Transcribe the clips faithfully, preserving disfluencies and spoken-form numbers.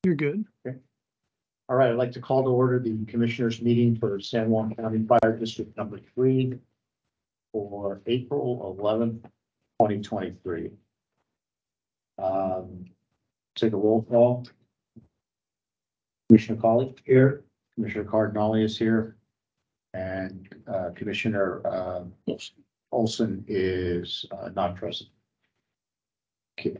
You're good. All right, I'd like to call to order the commissioners meeting for San Juan County Fire District Number Three for April eleventh, twenty twenty-three. Um, take a roll call. Commissioner Colley here, Commissioner Cardinale is here, and uh, Commissioner uh, Olson is uh, not present. Okay.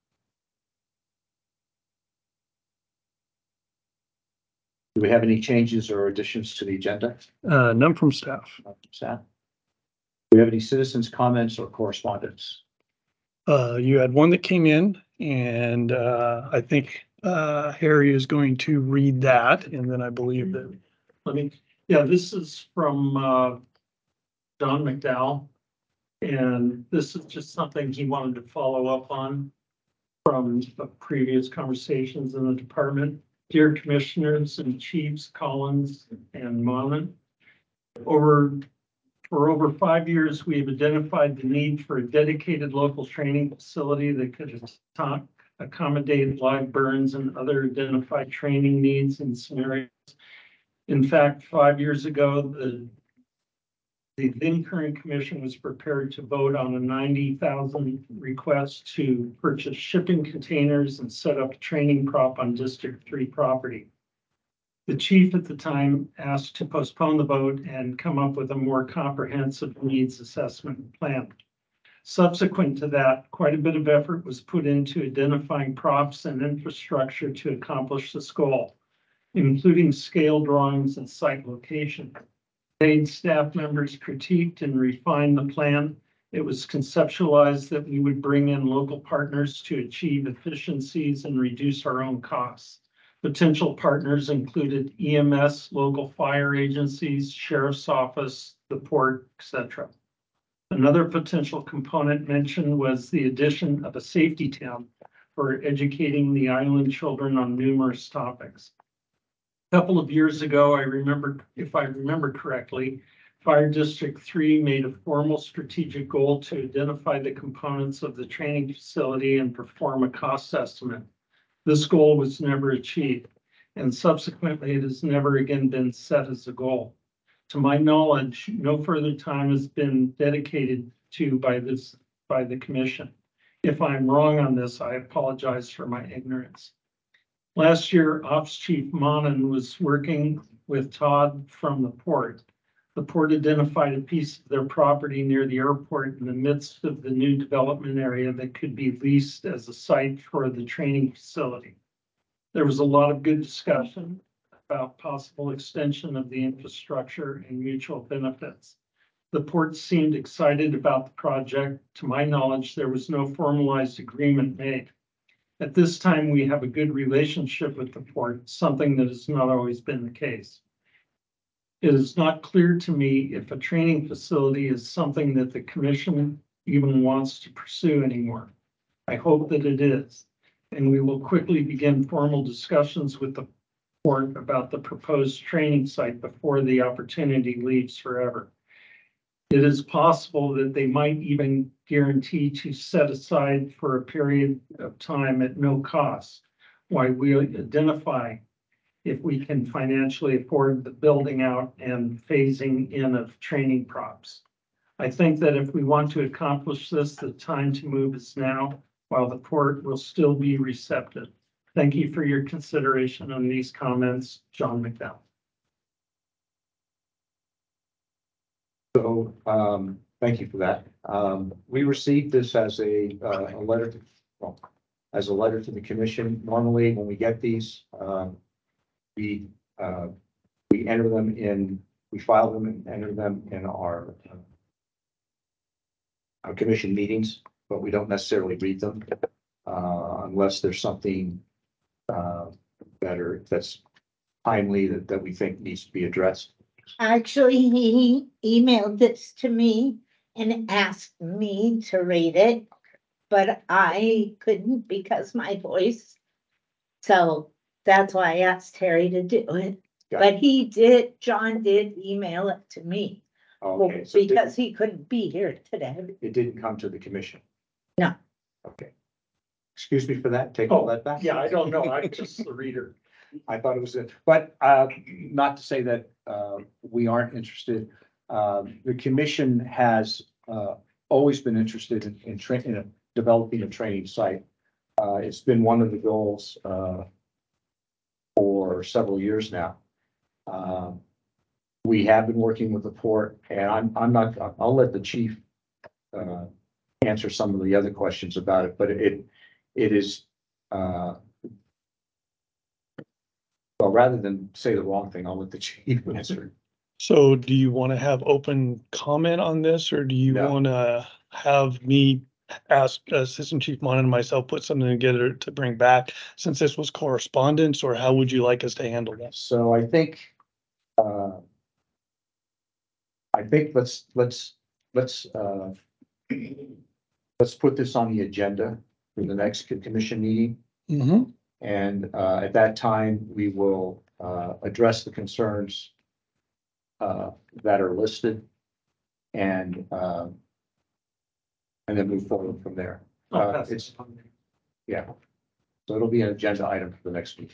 Do we have any changes or additions to the agenda? Uh, none from staff. Staff? Do we have any citizens' comments or correspondence? Uh, you had one that came in and, uh, I think, uh, Harry is going to read that. And then I believe that, Let me, yeah, this is from, uh, John McDowell. And this is just something he wanted to follow up on from the previous conversations in the department. Dear Commissioners and Chiefs Collins and Monan, over For over five years, we have identified the need for a dedicated local training facility that could accommodate live burns and other identified training needs and scenarios. In fact, five years ago, the the then current commission was prepared to vote on a ninety thousand request to purchase shipping containers and set up a training prop on District Three property. The chief at the time asked to postpone the vote and come up with a more comprehensive needs assessment plan. Subsequent to that, quite a bit of effort was put into identifying props and infrastructure to accomplish this goal, including scale drawings and site location. Paid staff members critiqued and refined the plan. It was conceptualized that we would bring in local partners to achieve efficiencies and reduce our own costs. Potential partners included E M S, local fire agencies, sheriff's office, the port, et cetera. Another potential component mentioned was the addition of a safety town for educating the island children on numerous topics. A couple of years ago, I remember, if I remember correctly, Fire District Three made a formal strategic goal to identify the components of the training facility and perform a cost estimate. This goal was never achieved, and subsequently it has never again been set as a goal. To my knowledge, no further time has been dedicated to by this by the commission. If I'm wrong on this, I apologize for my ignorance. Last year, Ops Chief Monan was working with Todd from the port. The port identified a piece of their property near the airport in the midst of the new development area that could be leased as a site for the training facility. There was a lot of good discussion about possible extension of the infrastructure and mutual benefits. The port seemed excited about the project. To my knowledge, there was no formalized agreement made. At this time, we have a good relationship with the port, something that has not always been the case. It is not clear to me if a training facility is something that the commission even wants to pursue anymore. I hope that it is, and we will quickly begin formal discussions with the port about the proposed training site before the opportunity leaves forever. It is possible that they might even guarantee to set aside for a period of time at no cost while we identify if we can financially afford the building out and phasing in of training props. I think that if we want to accomplish this, the time to move is now, while the port will still be receptive. Thank you for your consideration on these comments, John McDowell. So, um, thank you for that. Um, we received this as a, uh, a letter to, well, as a letter to the commission. Normally, when we get these, um, we, uh, we enter them in, we file them and enter them in our, uh, our commission meetings, but we don't necessarily read them, uh, unless there's something, uh, better, that's timely, that, that we think needs to be addressed. Actually, he emailed this to me and asked me to read it, but I couldn't because my voice. So that's why I asked Terry to do it. Got But he did, John did email it to me. Okay, Well, so it because didn't, he couldn't be here today. it didn't come to the commission? No. Okay. excuse me for that, take all that back. Yeah, I don't know. I'm just the reader. I thought it was, it, but, uh, not to say that, uh, we aren't interested. Um, the commission has, uh, always been interested in, in tra- in a- developing a training site. Uh, it's been one of the goals, uh, for several years now. Um, we have been working with the port, and I'm, I'm not, I'll let the chief, uh, answer some of the other questions about it, but it, it is, uh, well, rather than say the wrong thing, I'll let the chief answer. So do you want to have open comment on this, or do you No. want to have me ask Assistant Chief Mon and myself put something together to bring back, since this was correspondence, or how would you like us to handle this? So I think, uh, I think let's, let's, let's, uh, let's put this on the agenda for the next co- commission meeting. Mm-hmm. And, uh, at that time, we will, uh, address the concerns, uh, that are listed and, um, and then move forward from there. I'll Uh, pass it it's, on. yeah. So it'll be an agenda item for the next week.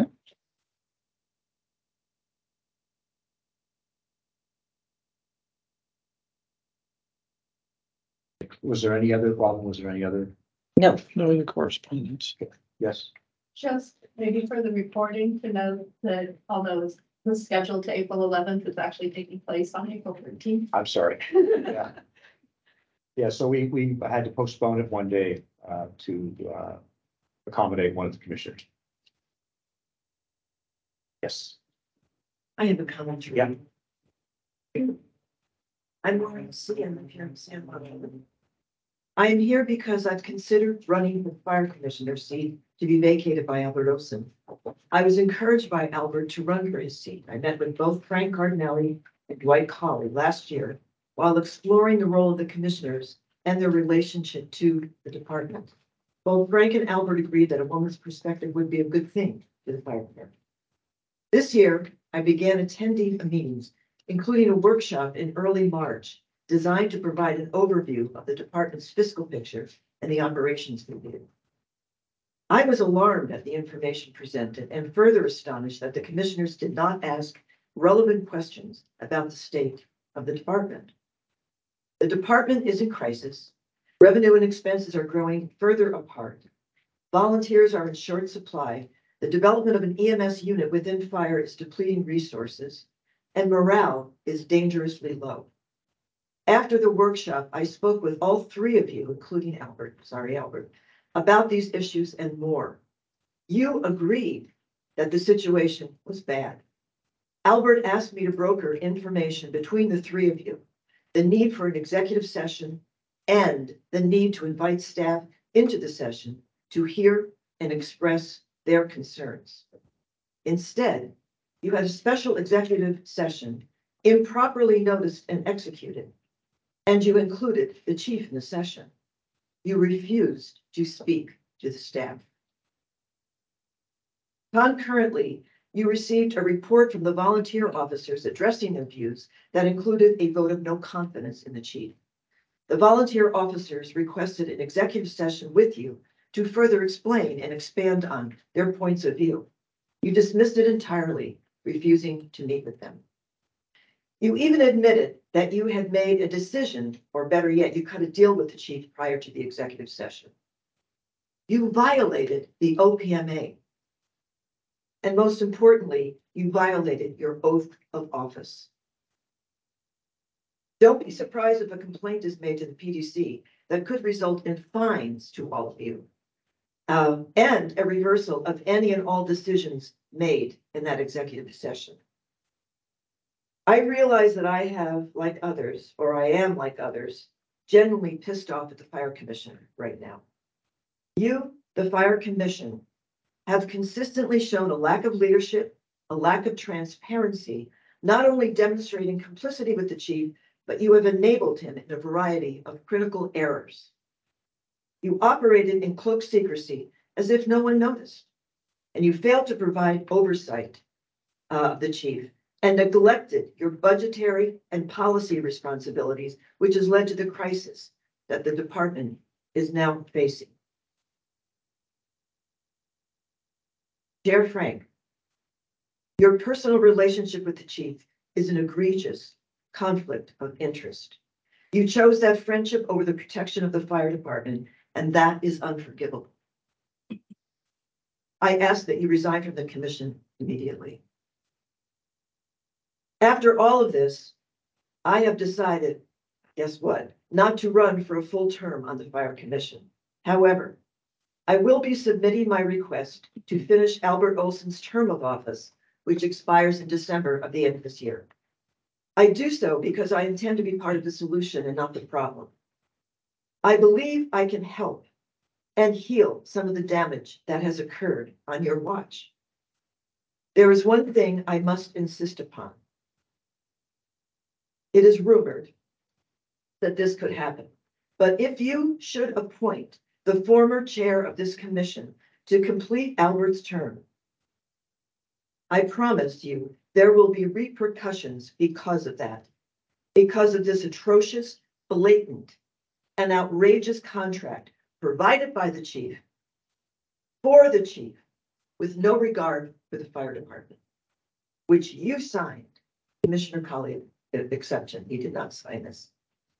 Was there any other problem? Was there any other? No, No other correspondence. Yes. Just maybe for the reporting to know that although it's was scheduled to April eleventh, it's actually taking place on April thirteenth. I'm sorry. Yeah. Yeah, so we, we had to postpone it one day, uh, to, uh, accommodate one of the commissioners. Yes. I have a comment to Yeah. read. I'm Lauren C. I'm here in San Juan. I am here because I've considered running the fire commissioner seat to be vacated by Albert Olson. I was encouraged by Albert to run for his seat. I met with both Frank Cardinelli and Dwight Colley last year while exploring the role of the commissioners and their relationship to the department. Both Frank and Albert agreed that a woman's perspective would be a good thing for the fire department. This year, I began attending meetings, including a workshop in early March, designed to provide an overview of the department's fiscal picture and the operations review. I was alarmed at the information presented and further astonished that the commissioners did not ask relevant questions about the state of the department. The department is in crisis. Revenue and expenses are growing further apart. Volunteers are in short supply. The development of an E M S unit within fire is depleting resources, and morale is dangerously low. After the workshop, I spoke with all three of you, including Albert, sorry, Albert, about these issues and more. You agreed that the situation was bad. Albert asked me to broker information between the three of you, the need for an executive session and the need to invite staff into the session to hear and express their concerns. Instead, you had a special executive session improperly noticed and executed, and you included the chief in the session. You refused to speak to the staff. Concurrently, you received a report from the volunteer officers addressing their views that included a vote of no confidence in the chief. The volunteer officers requested an executive session with you to further explain and expand on their points of view. You dismissed it entirely, refusing to meet with them. You even admitted that you had made a decision, or better yet, you cut a deal with the chief prior to the executive session. You violated the O P M A. And most importantly, you violated your oath of office. Don't be surprised if a complaint is made to the P D C that could result in fines to all of you. Um, and a reversal of any and all decisions made in that executive session. I realize that I have, like others, or I am like others, genuinely pissed off at the fire commissioner right now. You, the fire commission, have consistently shown a lack of leadership, a lack of transparency, not only demonstrating complicity with the chief, but you have enabled him in a variety of critical errors. You operated in cloaked secrecy as if no one noticed, and you failed to provide oversight uh, of the chief and neglected your budgetary and policy responsibilities, which has led to the crisis that the department is now facing. Dear Frank, your personal relationship with the chief is an egregious conflict of interest. You chose that friendship over the protection of the fire department, and that is unforgivable. I ask that you resign from the commission immediately. After all of this, I have decided, guess what, not to run for a full term on the fire commission. However, I will be submitting my request to finish Albert Olson's term of office, which expires in December of the end of this year. I do so because I intend to be part of the solution and not the problem. I believe I can help and heal some of the damage that has occurred on your watch. There is one thing I must insist upon. It is rumored that this could happen, but if you should appoint the former chair of this commission to complete Albert's term, I promise you there will be repercussions because of that, because of this atrocious, blatant, and outrageous contract provided by the chief for the chief with no regard for the fire department, which you signed. Commissioner Colley, exception, he did not sign this.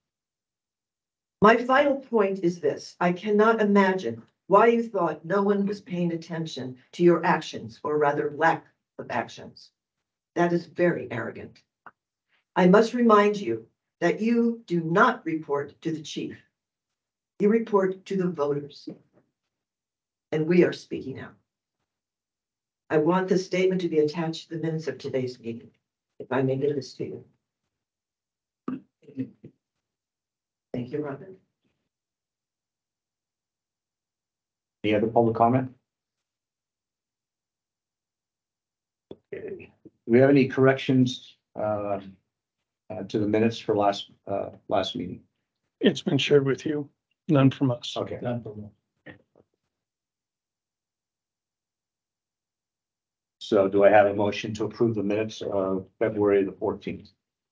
My final point is this: I cannot imagine why you thought no one was paying attention to your actions, or rather lack of actions. That is very arrogant. I must remind you that you do not report to the chief. You report to the voters. And we are speaking out. I want this statement to be attached to the minutes of today's meeting, if I may give this to you. Thank you, Robin. Any other public comment? Okay. Do we have any corrections uh, uh, to the minutes for last uh, last meeting? It's been shared with you, none from us. Okay. So do I have a motion to approve the minutes of February the fourteenth?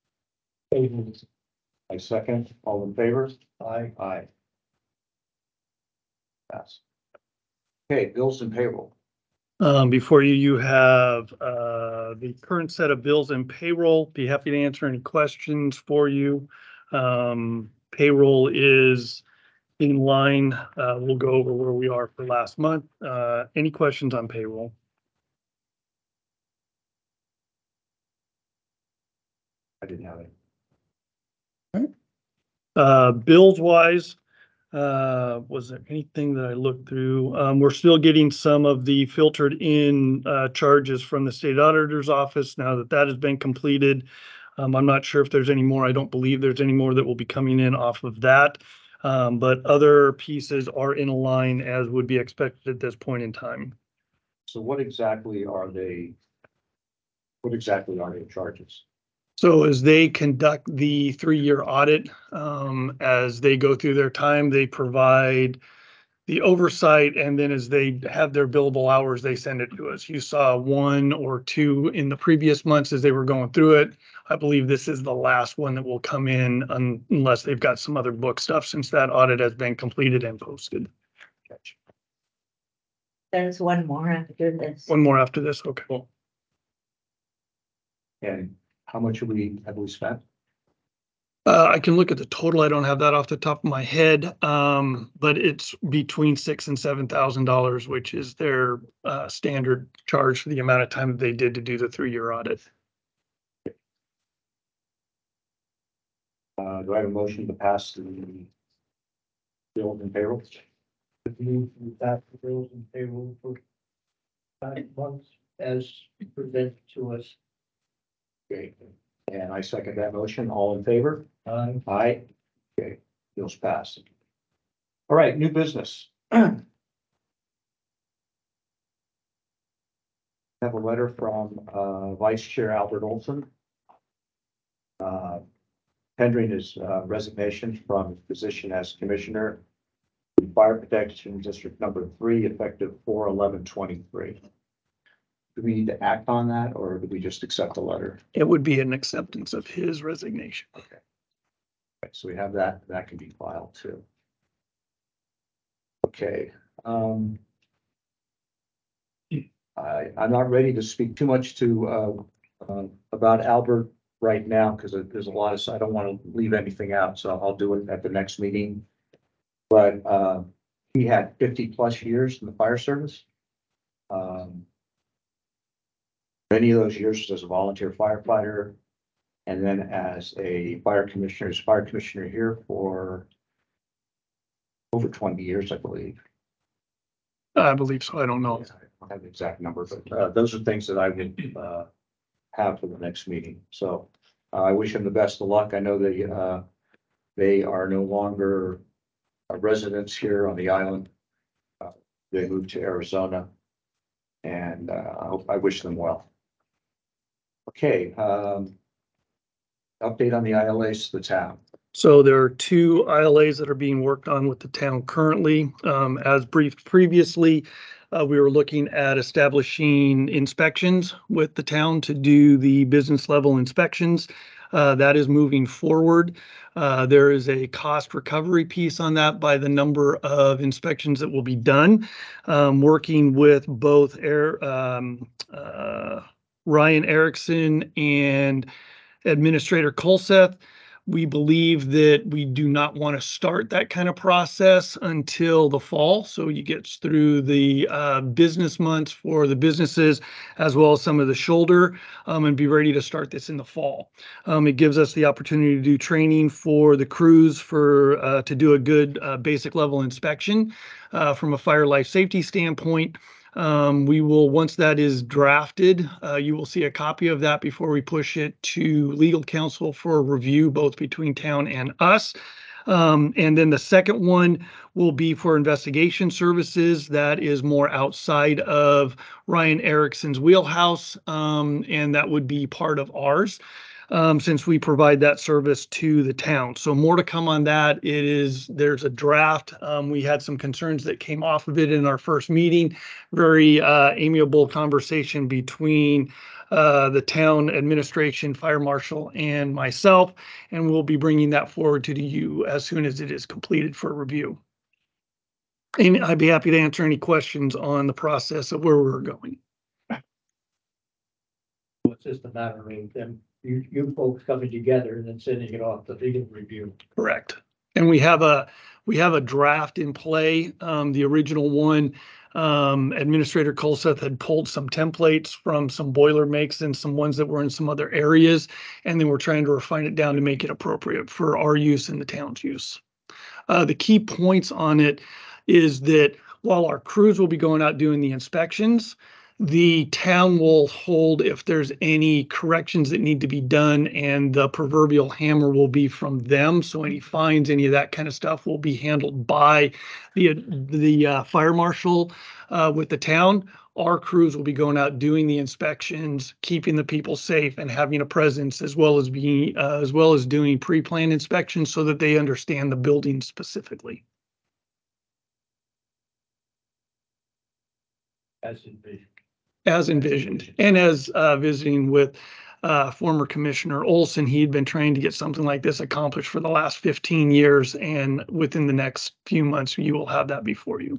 I second. All in favor? Aye. Aye. Pass. Okay, bills and payroll. Um, before you, you have, uh, the current set of bills and payroll. Be happy to answer any questions for you. Um, payroll is in line. Uh, we'll go over where we are for last month. Uh, any questions on payroll? I didn't have it. Uh, bills wise, uh, was there anything that I looked through? Um, we're still getting some of the filtered in, uh, charges from the state auditor's office now that that has been completed. Um, I'm not sure if there's any more. I don't believe there's any more that will be coming in off of that. Um, but other pieces are in a line as would be expected at this point in time. So what exactly are they? What exactly are their charges? So as they conduct the three-year audit, um, as they go through their time, they provide the oversight, and then as they have their billable hours, they send it to us. You saw one or two in the previous months as they were going through it. I believe this is the last one that will come in un- unless they've got some other book stuff since that audit has been completed and posted. There's one more after this. One more after this, okay. And how much have we, have we spent? Uh, I can look at the total. I don't have that off the top of my head. Um, but it's between six and seven thousand dollars, which is their uh standard charge for the amount of time that they did to do the three-year audit. Uh, do I have a motion to pass the bills and payroll? Move that the bills and payroll for five months as presented to us. Okay, and I second that motion. All in favor? Aye. Aye. Okay, bills passed. All right, new business. Have a letter from uh, Vice Chair Albert Olson. Uh, tendering his uh, resignation from his position as Commissioner in Fire Protection District Number Three, effective four eleven twenty-three. Do we need to act on that, or do we just accept the letter? It would be an acceptance of his resignation. Okay. Right, so we have that, that can be filed too. Okay, um. I, I'm not ready to speak too much to, uh, uh, about Albert right now, because there's a lot of, I don't want to leave anything out, so I'll do it at the next meeting. But, uh, he had fifty plus years in the fire service. Um, many of those years as a volunteer firefighter, and then as a fire commissioner, as fire commissioner here for over twenty years, I believe. I believe so. I don't know. I don't have the exact number, but, uh, those are things that I would, uh, have for the next meeting. So, uh, I wish him the best of luck. I know they, uh, they are no longer uh, residents here on the island. Uh, They moved to Arizona, and, uh, I hope, I wish them well. Okay, um, update on the I L As to the town. So there are two I L As that are being worked on with the town currently. Um, as briefed previously, uh, we were looking at establishing inspections with the town to do the business level inspections. Uh, that is moving forward. Uh, there is a cost recovery piece on that by the number of inspections that will be done. Um, working with both Air, um, uh, Ryan Erickson and Administrator Colseth. We believe that we do not want to start that kind of process until the fall. So you get through the uh, business months for the businesses as well as some of the shoulder um, and be ready to start this in the fall. Um, it gives us the opportunity to do training for the crews for uh, to do a good uh, basic level inspection uh, from a fire life safety standpoint. Um, we will, once that is drafted, uh, you will see a copy of that before we push it to legal counsel for review, both between town and us. Um, and then the second one will be for investigation services. That is more outside of Ryan Erickson's wheelhouse, um, and that would be part of ours. Um, since we provide that service to the town. So more to come on that. It is, there's a draft. Um, we had some concerns that came off of it in our first meeting. Very uh, amiable conversation between uh, the town administration, fire marshal, and myself. And we'll be bringing that forward to you as soon as it is completed for review. And I'd be happy to answer any questions on the process of where we're going. It's just a matter of them, you, you folks coming together and then sending it off to legal review. Correct. And we have a, we have a draft in play. Um, the original one, um, Administrator Colseth had pulled some templates from some boiler makes and some ones that were in some other areas. And then we're trying to refine it down to make it appropriate for our use and the town's use. Uh, the key points on it is that while our crews will be going out doing the inspections, the town will hold if there's any corrections that need to be done, and the proverbial hammer will be from them. So any fines, any of that kind of stuff will be handled by the, the uh, fire marshal uh, with the town. Our crews will be going out doing the inspections, keeping the people safe and having a presence, as well as being, uh, as well as doing pre-planned inspections so that they understand the building specifically. As envisioned. As envisioned, and as uh, visiting with uh, former Commissioner Olson, he'd been trying to get something like this accomplished for the last fifteen years, and within the next few months, you will have that before you.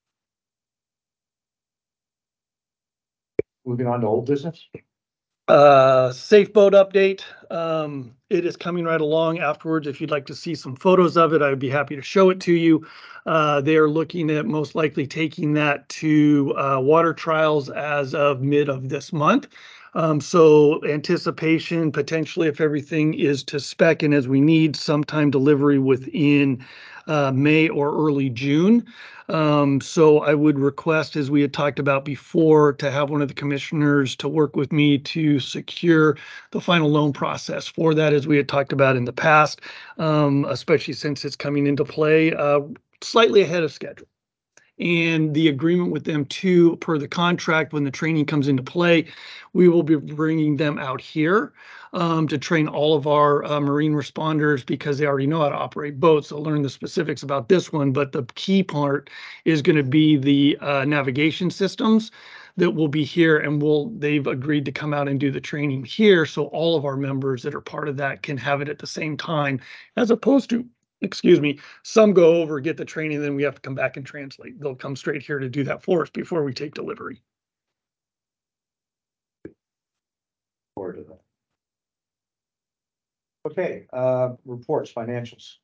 Moving on to old business. Uh, safe boat update. Um, it is coming right along afterwards. If you'd like to see some photos of it, I would be happy to show it to you. Uh, they are looking at most likely taking that to uh, water trials as of mid of this month. Um, so anticipation potentially, if everything is to spec and as we need, sometime delivery within uh, May or early June. Um, so I would request, as we had talked about before, to have one of the commissioners to work with me to secure the final loan process for that, as we had talked about in the past, um, especially since it's coming into play uh, slightly ahead of schedule. And the agreement with them too, per the contract, when the training comes into play, we will be bringing them out here um, to train all of our uh, marine responders, because they already know how to operate boats. They'll learn the specifics about this one, but the key part is going to be the uh, navigation systems that will be here, and will they've agreed to come out and do the training here, so all of our members that are part of that can have it at the same time, as opposed to, excuse me, some go over, get the training, then we have to come back and translate. They'll come straight here to do that for us before we take delivery. Forward to that. Okay, uh, reports, financials.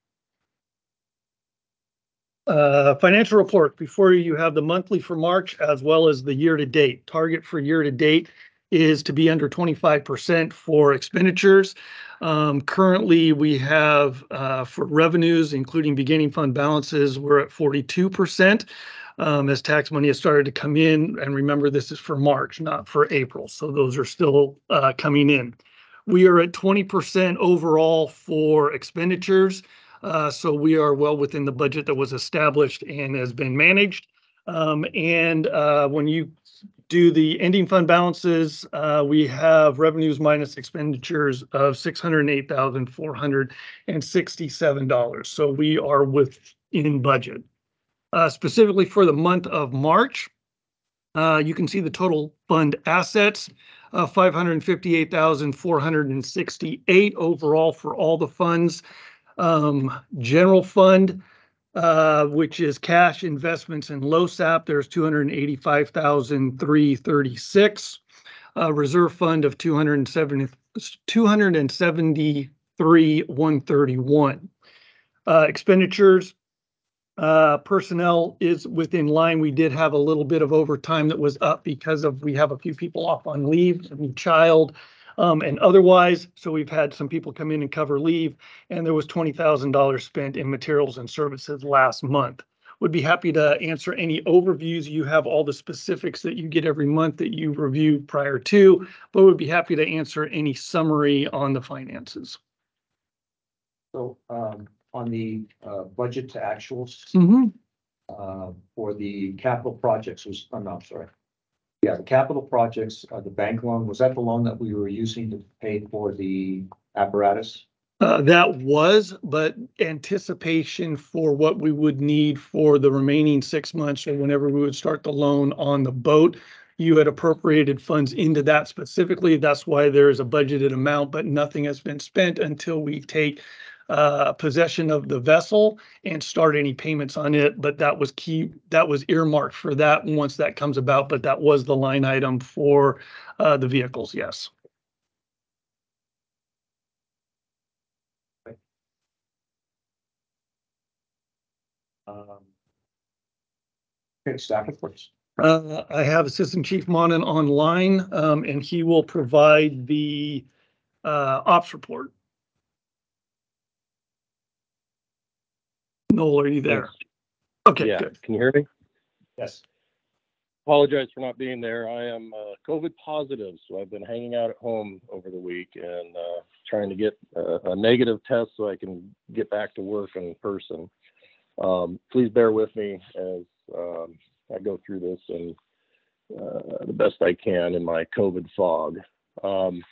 Uh, financial report, before you have the monthly for March as well as the year to date. Target for year to date is to be under twenty-five percent for expenditures. Um, currently, we have uh, for revenues, including beginning fund balances, we're at forty-two percent. Um, as tax money has started to come in, and remember, this is for March, not for April. So those are still uh, coming in. We are at twenty percent overall for expenditures. Uh, so we are well within the budget that was established and has been managed. Um, and uh, when you do the ending fund balances, uh, we have revenues minus expenditures of six hundred eight thousand four hundred sixty-seven dollars. So we are within budget. Uh, specifically for the month of March, uh, you can see the total fund assets of five hundred fifty-eight thousand four hundred sixty-eight overall for all the funds. Um, general fund, uh, which is cash investments in LoSAP, there's two hundred eighty-five thousand three hundred thirty-six. Uh, reserve fund of two hundred seventy, two hundred seventy-three thousand one hundred thirty-one. Uh, expenditures, uh, personnel is within line. We did have a little bit of overtime that was up because of, we have a few people off on leave, a new child, um, and otherwise. So we've had some people come in and cover leave, and there was twenty thousand dollars spent in materials and services last month. Would be happy to answer any overviews. You have all the specifics that you get every month that you review prior to, but would be happy to answer any summary on the finances. So, um, on the, uh, budget to actuals, Mm-hmm. uh, for the capital projects was, oh, no, I'm sorry. Yeah, the capital projects, uh, the bank loan, was that the loan that we were using to pay for the apparatus? Uh, that was, but anticipation for what we would need for the remaining six months or whenever we would start the loan on the boat. You had appropriated funds into that specifically. That's why there is a budgeted amount, but nothing has been spent until we take uh, possession of the vessel and start any payments on it. But that was key. That was earmarked for that once that comes about. But that was the line item for uh, the vehicles. Yes. Um, Okay, staff reports. Uh, I have Assistant Chief Monin online, um, and he will provide the, uh, ops report. Noel, are you there? Thanks. Okay, Yeah, good. can you hear me? Yes. Apologize for not being there. I am uh, COVID positive, so I've been hanging out at home over the week and uh, trying to get a, a negative test so I can get back to work in person. Um, please bear with me as um, I go through this and uh, the best I can in my COVID fog. Um,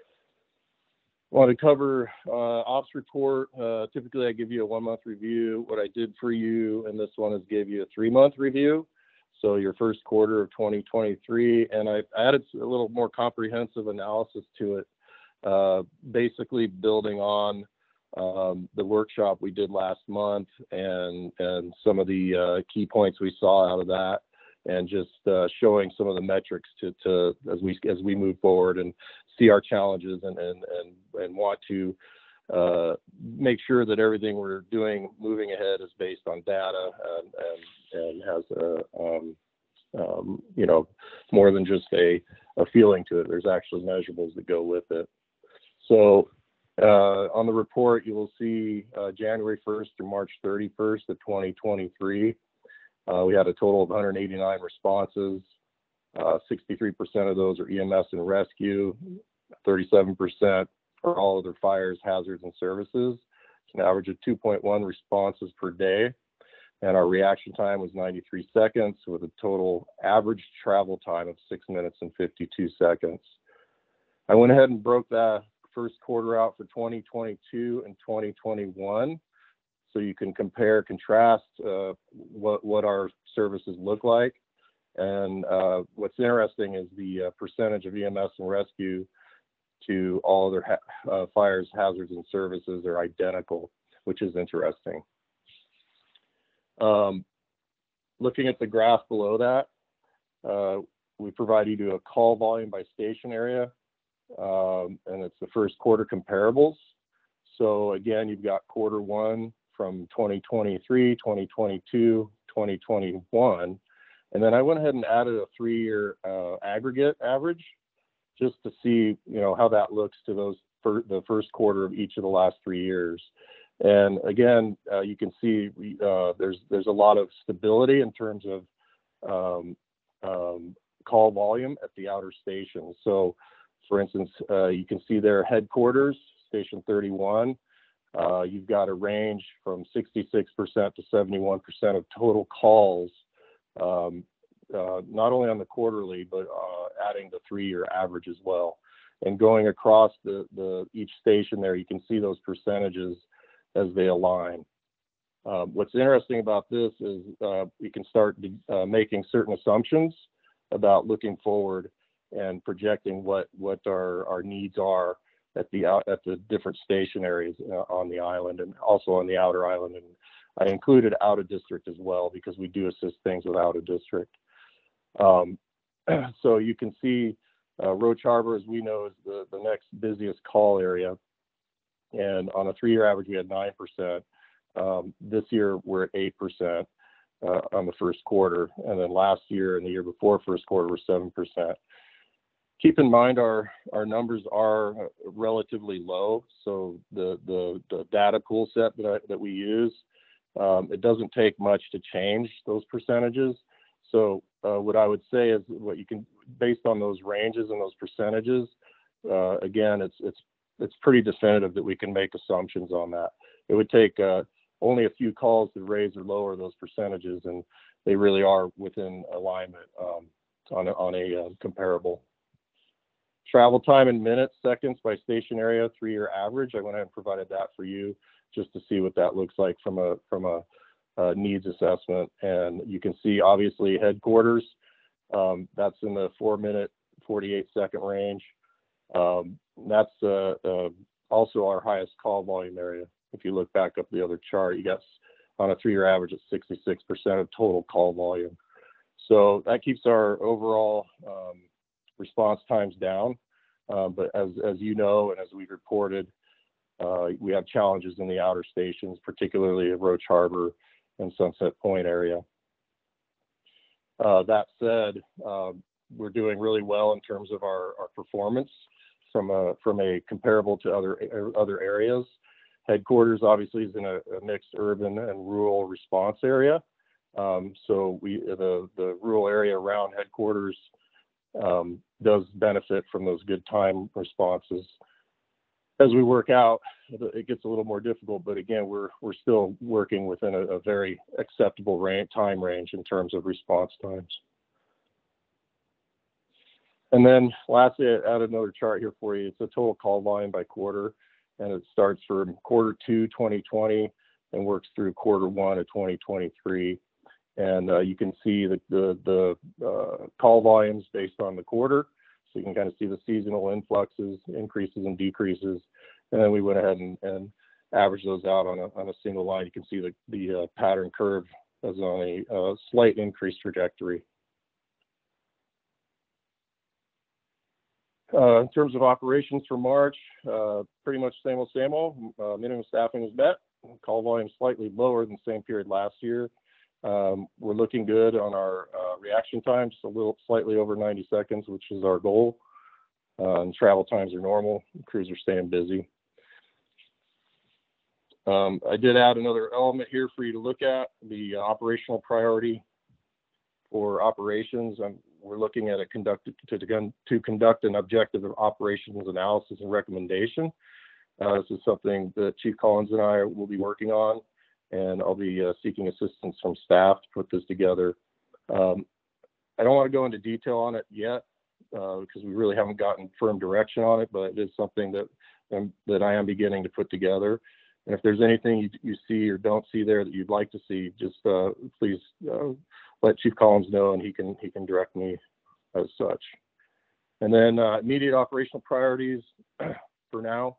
want to cover uh, ops report. Uh, typically, I give you a one-month review. What I did for you, and this one is give you a three-month review. So your first quarter of twenty twenty-three, and I added a little more comprehensive analysis to it, uh, basically building on um, the workshop we did last month and and some of the uh, key points we saw out of that, and just uh, showing some of the metrics to to as we as we move forward and see our challenges and and and, and want to uh, make sure that everything we're doing moving ahead is based on data and and, and has a um, um, you know, more than just a a feeling to it. There's actually measurables that go with it. So uh, on the report, you will see uh, January first through March thirty-first of twenty twenty-three. Uh, we had a total of one hundred eighty-nine responses. Uh, sixty-three percent of those are E M S and rescue, thirty-seven percent are all other fires, hazards, and services. It's an average of two point one responses per day. And our reaction time was ninety-three seconds with a total average travel time of six minutes and fifty-two seconds. I went ahead and broke that first quarter out for twenty twenty-two and twenty twenty-one. So you can compare, contrast uh, what, what our services look like. And uh, what's interesting is the uh, percentage of E M S and rescue to all other ha uh, fires, hazards, and services are identical, which is interesting. Um, looking at the graph below that, uh, we provide you to a call volume by station area. um, and it's the first quarter comparables. So again, you've got quarter one from twenty twenty-three, twenty twenty-two, twenty twenty-one. And then I went ahead and added a three-year uh, aggregate average just to see, you know, how that looks to those for the first quarter of each of the last three years. And again, uh, you can see uh, there's there's a lot of stability in terms of um, um, call volume at the outer stations. So, for instance, uh, you can see their headquarters, station thirty-one. Uh, you've got a range from sixty-six percent to seventy-one percent of total calls, um, uh, not only on the quarterly, but uh, adding the three-year average as well. And going across the, the each station there, you can see those percentages as they align. Uh, what's interesting about this is uh, we can start uh, making certain assumptions about looking forward and projecting what what our, our needs are at the out at the different station areas uh, on the island and also on the outer island. And I included out of district as well because we do assist things with out of district. Um, so you can see uh, Roach Harbor, as we know, is the, the next busiest call area. And on a three-year average, we had nine percent. Um, this year, we're at eight percent uh, on the first quarter. And then last year and the year before first quarter were seven percent. Keep in mind our, our numbers are relatively low. So the, the, the data pool set that, I, that we use, um, it doesn't take much to change those percentages. So uh, what I would say is what you can, based on those ranges and those percentages, uh, again, it's, it's, it's pretty definitive that we can make assumptions on that. It would take uh, only a few calls to raise or lower those percentages, and they really are within alignment um, on a, on a uh, comparable. Travel time in minutes, seconds by station area, three-year average. I went ahead and provided that for you just to see what that looks like from a from a uh, needs assessment. And you can see obviously headquarters. Um, that's in the four-minute, forty-eight second range. Um, that's uh, uh, also our highest call volume area. If you look back up the other chart, you got on a three-year average at sixty-six percent of total call volume. So that keeps our overall um, response times down. Uh, but as, as you know, and as we've reported, uh, we have challenges in the outer stations, particularly at Roach Harbor and Sunset Point area. Uh, that said, uh, we're doing really well in terms of our, our performance from a, from a comparable to other, other areas. Headquarters obviously is in a, a mixed urban and rural response area. Um, so we, the, the rural area around headquarters um, does benefit from those good time responses. As we work out, it gets a little more difficult, but again, we're, we're still working within a, a very acceptable range, time range in terms of response times. And then lastly, I added another chart here for you. It's a total call volume by quarter, and it starts from quarter two, twenty twenty, and works through quarter one of twenty twenty-three. And uh, you can see the, the, the uh, call volumes based on the quarter. So you can kind of see the seasonal influxes, increases and decreases. And then we went ahead and, and averaged those out on a, on a single line. You can see the, the uh, pattern curve as on a uh, slight increase trajectory. Uh, in terms of operations for March, uh, pretty much same old, same old. Uh, minimum staffing was met. Call volume slightly lower than the same period last year. Um, we're looking good on our uh, reaction time, just a little slightly over ninety seconds, which is our goal. Uh, and travel times are normal. Crews are staying busy. Um, I did add another element here for you to look at, the uh, operational priority for operations. Um, we're looking at a conduct to, to conduct an objective of operations analysis and recommendation. Uh, this is something that Chief Collins and I will be working on, and I'll be uh, seeking assistance from staff to put this together. Um, I don't want to go into detail on it yet uh, because we really haven't gotten firm direction on it, but it is something that, um, that I am beginning to put together. And if there's anything you, you see or don't see there that you'd like to see, just uh, please uh, let Chief Collins know, and he can, he can direct me as such. And then uh, immediate operational priorities for now.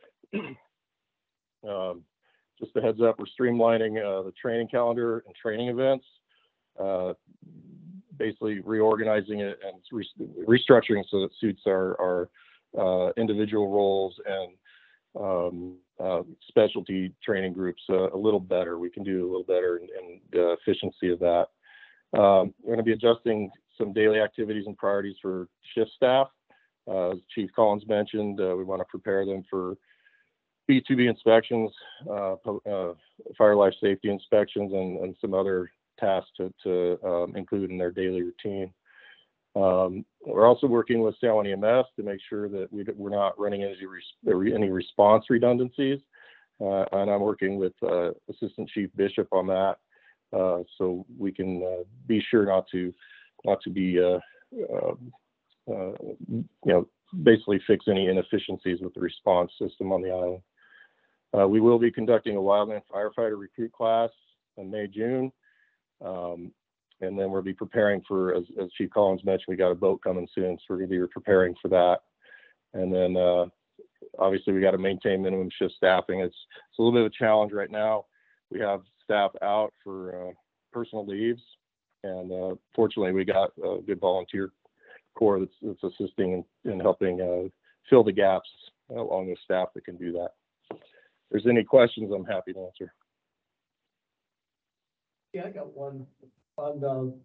um, Just a heads up, we're streamlining uh, the training calendar and training events, uh, basically reorganizing it and re restructuring so that suits our, our uh, individual roles and um, uh, specialty training groups uh, a little better. We can do a little better in, in the efficiency of that. Um, we're going to be adjusting some daily activities and priorities for shift staff. Uh, as Chief Collins mentioned, uh, we want to prepare them for B two B inspections, uh, uh, fire life safety inspections, and, and some other tasks to, to um, include in their daily routine. Um, we're also working with Salem E M S to make sure that we, we're not running into res any response redundancies. Uh, and I'm working with uh, Assistant Chief Bishop on that, uh, so we can uh, be sure not to not to be uh, uh, uh, you know, basically fix any inefficiencies with the response system on the island. Uh, we will be conducting a wildland firefighter recruit class in May, June. Um, and then we'll be preparing for, as, as Chief Collins mentioned, we got a boat coming soon, so we're going to be preparing for that. And then uh, obviously we got to maintain minimum shift staffing. It's, it's a little bit of a challenge right now. We have staff out for uh, personal leaves, and uh, fortunately we got a good volunteer corps that's, that's assisting in, in helping uh, fill the gaps uh, along with staff that can do that. If there's any questions, I'm happy to answer. Yeah, I got one on the,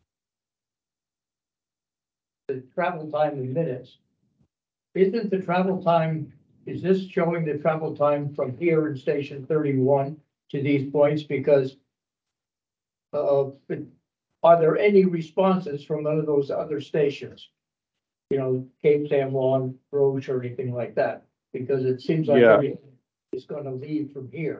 the travel time in minutes. Isn't the travel time, is this showing the travel time from here in station thirty-one to these points? Because uh, are there any responses from one of those other stations? You know, Cape San Juan, Roche, or anything like that? Because it seems like Yeah. everything is going to leave from here.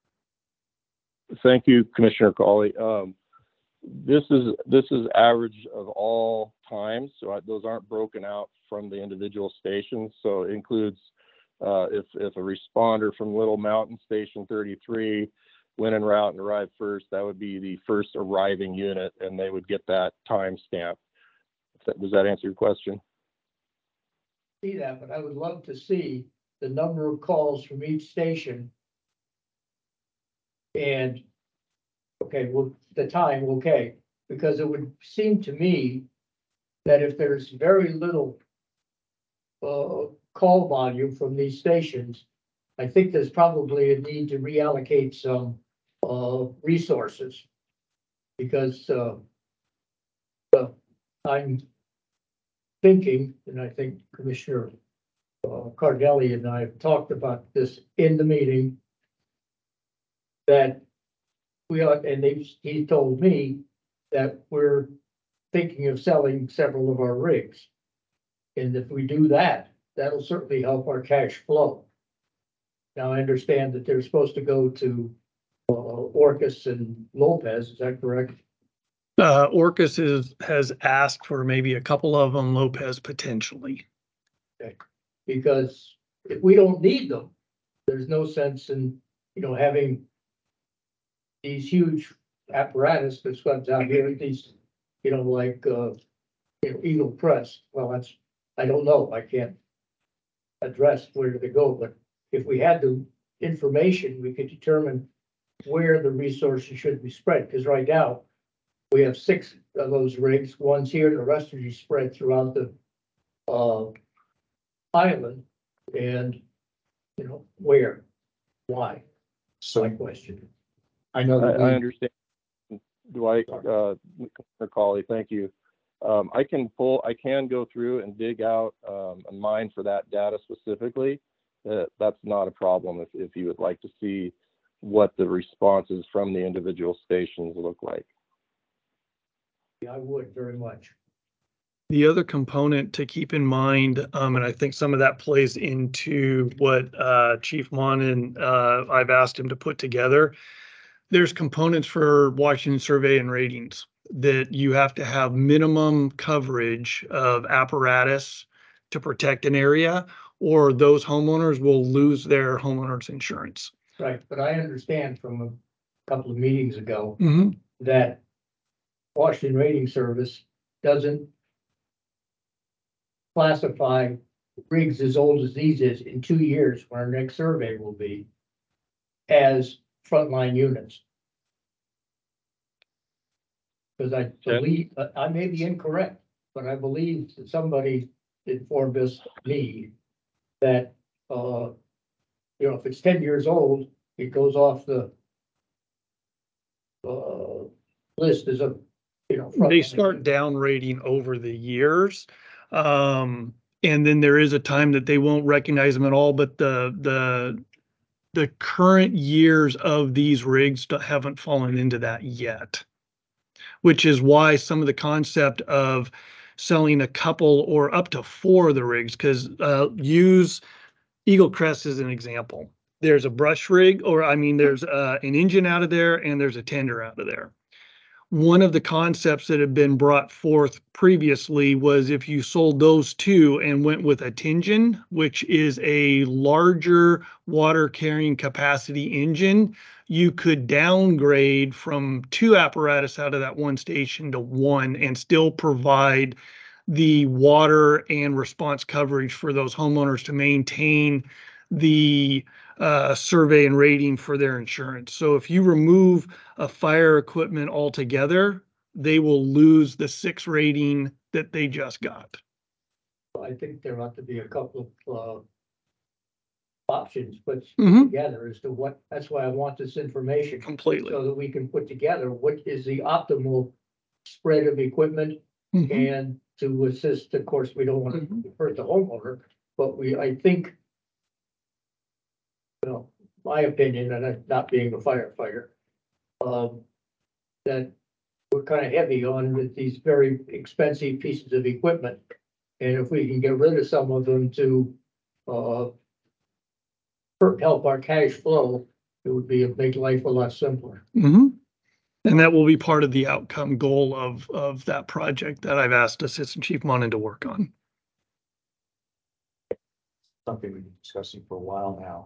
Thank you, Commissioner Cawley. Um, this is this is average of all times, so I, those aren't broken out from the individual stations. So it includes uh, if if a responder from Little Mountain Station thirty-three went en route and arrived first, that would be the first arriving unit, and they would get that time stamp. Does that answer your question? See that, but I would love to see the number of calls from each station. And, okay, well, the time, okay, because it would seem to me that if there's very little uh, call volume from these stations, I think there's probably a need to reallocate some uh, resources. Because uh, well, I'm thinking, and I think Commissioner uh, Cardelli and I have talked about this in the meeting, that we ought, and they, he told me that we're thinking of selling several of our rigs. And if we do that, that'll certainly help our cash flow. Now, I understand that they're supposed to go to uh, Orcas and Lopez, is that correct? Uh, Orcas is, has asked for maybe a couple of them, Lopez potentially. Because if we don't need them, there's no sense in, you know, having these huge apparatus that's comes out here, these, you know, like, uh, you know, Eagle Press. Well, that's, I don't know, I can't address where they go, but if we had the information, we could determine where the resources should be spread, because right now we have six of those rigs, one's here, the rest are spread throughout the uh, island, and, you know, where, why? So My question. I know I, that we. I understand. Dwight, uh, Commissioner Cawley, thank you. Um, I can pull, I can go through and dig out um, a mine for that data specifically. Uh, that's not a problem if, if you would like to see what the responses from the individual stations look like. Yeah, I would very much. The other component to keep in mind, um, and I think some of that plays into what, uh, Chief Mon and, uh, I've asked him to put together. There's components for Washington Survey and Ratings that you have to have minimum coverage of apparatus to protect an area, or those homeowners will lose their homeowners insurance. Right, but I understand from a couple of meetings ago Mm-hmm. that Washington Rating Service doesn't classify rigs as old as these is in two years, when our next survey will be, as frontline units. Because I believe, I may be incorrect, but I believe that somebody informed us, me, that, uh, you know, if it's ten years old, it goes off the uh, list as a, you know. front- They start down rating over the years. Um, and then there is a time that they won't recognize them at all, but the, the, the current years of these rigs don't- haven't fallen into that yet. Which is why some of the concept of selling a couple or up to four of the rigs, because uh, use Eagle Crest as an example. There's a brush rig, or I mean, there's uh, an engine out of there and there's a tender out of there. One of the concepts that had been brought forth previously was if you sold those two and went with a Tingen, which is a larger water carrying capacity engine, you could downgrade from two apparatus out of that one station to one and still provide the water and response coverage for those homeowners to maintain the uh, survey and rating for their insurance. So if you remove a fire equipment altogether, they will lose the six rating that they just got. I think there ought to be a couple of, uh, options put Mhm. together as to what, that's why I want this information. Completely. So that we can put together what is the optimal spread of equipment Mhm. and to assist, of course, we don't want Mhm. to hurt the homeowner, but we, I think, you know, my opinion, and I'm not being a firefighter, um, that we're kind of heavy on with these very expensive pieces of equipment. And if we can get rid of some of them to, uh, help our cash flow, it would be, make life a lot simpler. Mhm. And that will be part of the outcome goal of, of that project that I've asked Assistant Chief Monin to work on. Something we've been discussing for a while now.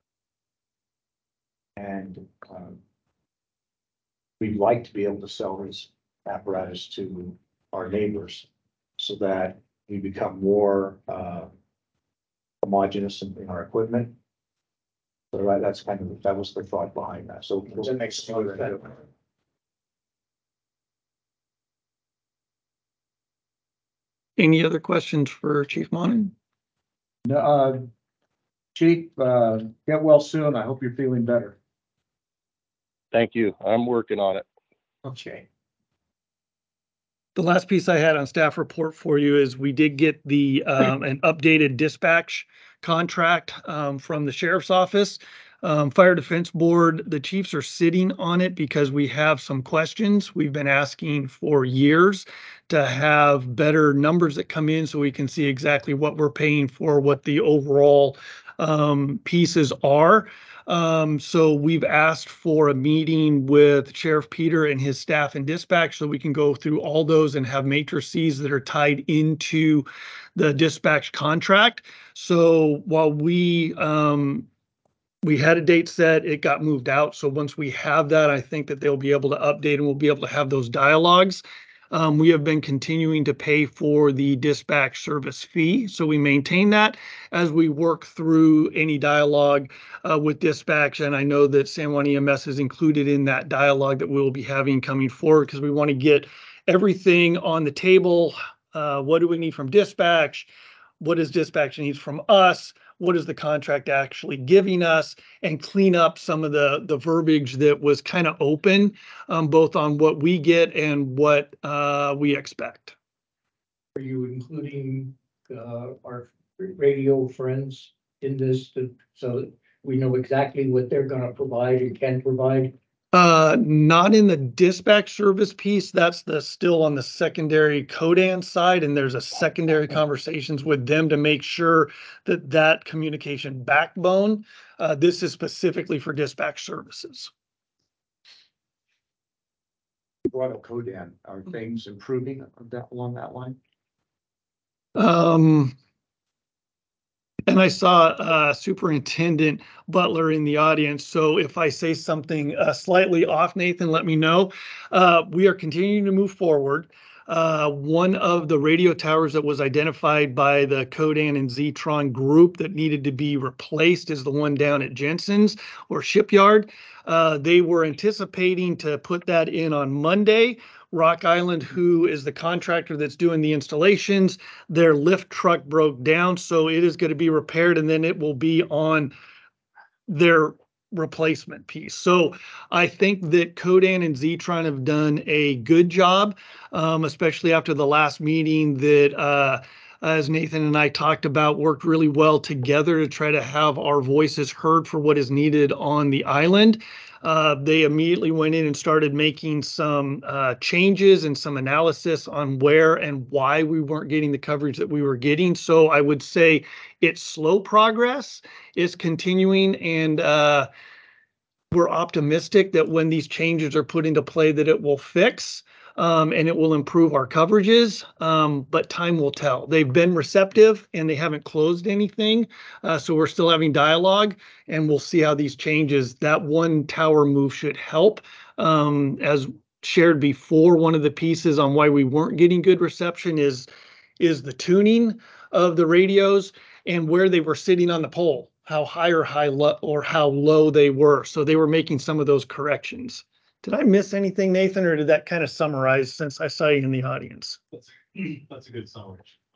And um, we'd like to be able to sell this apparatus to our neighbors so that we become more uh, homogeneous in, in our equipment. So that, that's kind of, that was the thought behind that. So that makes sense. Any other questions for Chief Monin? No, uh, Chief, uh, get well soon. I hope you're feeling better. Thank you. I'm working on it. Okay. The last piece I had on staff report for you is we did get the, um, an updated dispatch contract, um, from the sheriff's office. Um, Fire Defense Board, the chiefs are sitting on it because we have some questions. We've been asking for years to have better numbers that come in so we can see exactly what we're paying for, what the overall, um, pieces are. Um, so we've asked for a meeting with Sheriff Peter and his staff and dispatch so we can go through all those and have matrices that are tied into the dispatch contract. So while we, um, we had a date set, it got moved out. So once we have that, I think that they'll be able to update and we'll be able to have those dialogues. Um, we have been continuing to pay for the dispatch service fee. So we maintain that as we work through any dialogue uh, with dispatch. And I know that San Juan E M S is included in that dialogue that we will be having coming forward because we want to get everything on the table. Uh, what do we need from dispatch? What does dispatch needs from us? What is the contract actually giving us, and clean up some of the, the verbiage that was kind of open, um, both on what we get and what, uh, we expect. Are you including, uh, our radio friends in this to, so that we know exactly what they're gonna provide and can provide? Uh, not in the dispatch service piece. That's the still on the secondary Codan side, and there's a secondary conversations with them to make sure that that communication backbone. Uh, this is specifically for dispatch services. Brought up Codan. Are things improving along that line? Um, and I saw uh, Superintendent Butler in the audience. So if I say something uh, slightly off, Nathan, let me know. Uh, we are continuing to move forward. Uh, one of the radio towers that was identified by the Codan and Zetron group that needed to be replaced is the one down at Jensen's or Shipyard. Uh, they were anticipating to put that in on Monday. Rock Island, who is the contractor that's doing the installations, their lift truck broke down, so it is going to be repaired and then it will be on their replacement piece. So I think that Codan and Zetron have done a good job, um, especially after the last meeting that, uh, as Nathan and I talked about, worked really well together to try to have our voices heard for what is needed on the island. Uh, they immediately went in and started making some uh, changes and some analysis on where and why we weren't getting the coverage that we were getting. So I would say it's slow progress, it's continuing, and uh, we're optimistic that when these changes are put into play that it will fix um, and it will improve our coverages, um, but time will tell. They've been receptive and they haven't closed anything, uh, so we're still having dialogue and we'll see how these changes, that one tower move should help. Um, as shared before, one of the pieces on why we weren't getting good reception is, is the tuning of the radios and where they were sitting on the pole, how high or high low or how low they were. So they were making some of those corrections. Did I miss anything, Nathan, or did that kind of summarize since I saw you in the audience? That's, that's a good summary.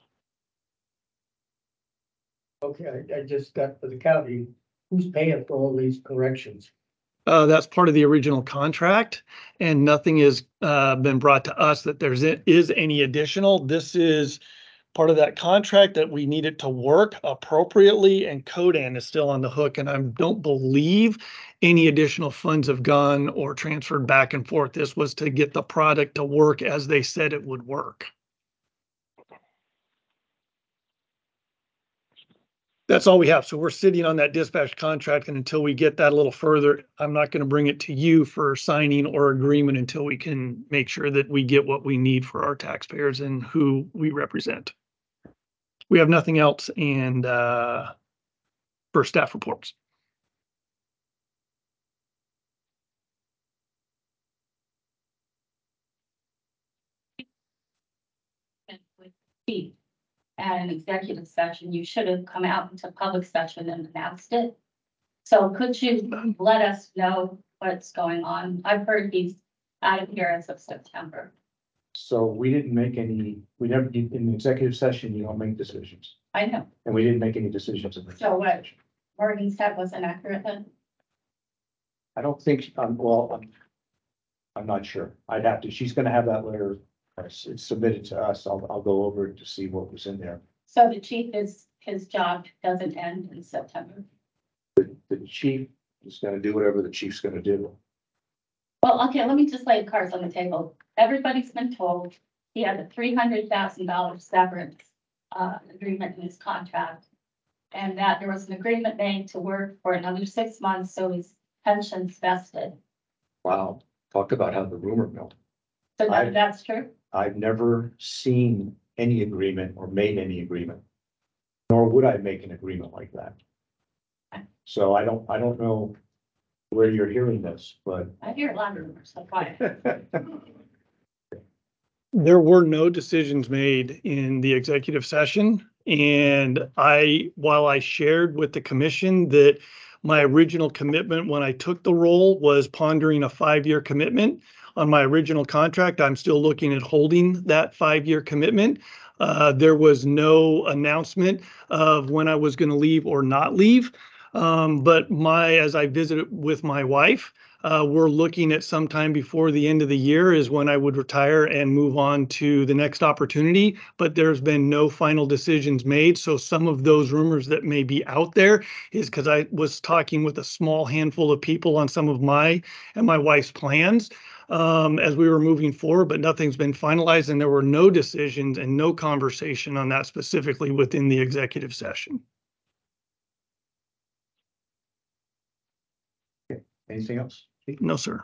Okay, I, I just got for the county, who's paying for all these corrections? Uh, that's part of the original contract and nothing has uh, been brought to us that there's is any additional. This is part of that contract that we need it to work appropriately, and Codan is still on the hook. And I don't believe any additional funds have gone or transferred back and forth. This was to get the product to work as they said it would work. That's all we have. So we're sitting on that dispatch contract, and until we get that a little further, I'm not going to bring it to you for signing or agreement until we can make sure that we get what we need for our taxpayers and who we represent. We have nothing else and uh, for staff reports. With Chief at an executive session, you should have come out into public session and announced it. So could you let us know what's going on? I've heard he's out of here as of September. So we didn't make any, we never, in the executive session, you don't make decisions. I know. And we didn't make any decisions. in the So what? executive session. Morgan said wasn't accurate then? I don't think, um, well, I'm, I'm not sure. I'd have to, she's gonna have that letter uh, submitted to us. I'll, I'll go over it to see what was in there. So the chief is, his job doesn't end in September. The chief is gonna do whatever the chief's gonna do. Well, okay, let me just lay the cards on the table. Everybody's been told he had a three hundred thousand dollar severance uh, agreement in his contract. And that there was an agreement made to work for another six months, so his pension's vested. Wow, talk about how the rumor mill. So I- that, that's true? I've never seen any agreement or made any agreement. Nor would I make an agreement like that. So I don't, I don't know where you're hearing this, but. I hear a lot of rumors, so why? There were no decisions made in the executive session. And I, while I shared with the commission that my original commitment when I took the role was pondering a five-year commitment on my original contract, I'm still looking at holding that five-year commitment. Uh, there was no announcement of when I was going to leave or not leave. Um, but my, as I visited with my wife, uh, we're looking at sometime before the end of the year is when I would retire and move on to the next opportunity. But there's been no final decisions made. So some of those rumors that may be out there is because I was talking with a small handful of people on some of my and my wife's plans um, as we were moving forward, but nothing's been finalized and there were no decisions and no conversation on that specifically within the executive session. Anything else? No, sir.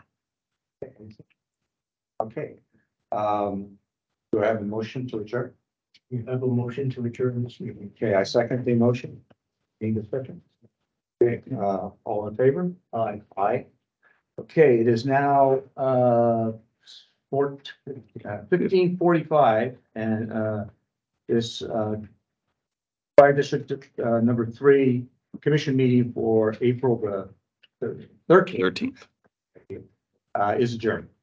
Okay. Um, do I have a motion to adjourn? You have a motion to adjourn this meeting. Okay, I second the motion. Any discussion? Okay, uh, all in favor? Aye. Aye. Okay, it is now, uh, four, uh, fifteen forty-five and, uh, this, uh, fire district, uh, number three commission meeting for April the thirteenth, thirteenth. uh, is adjourned.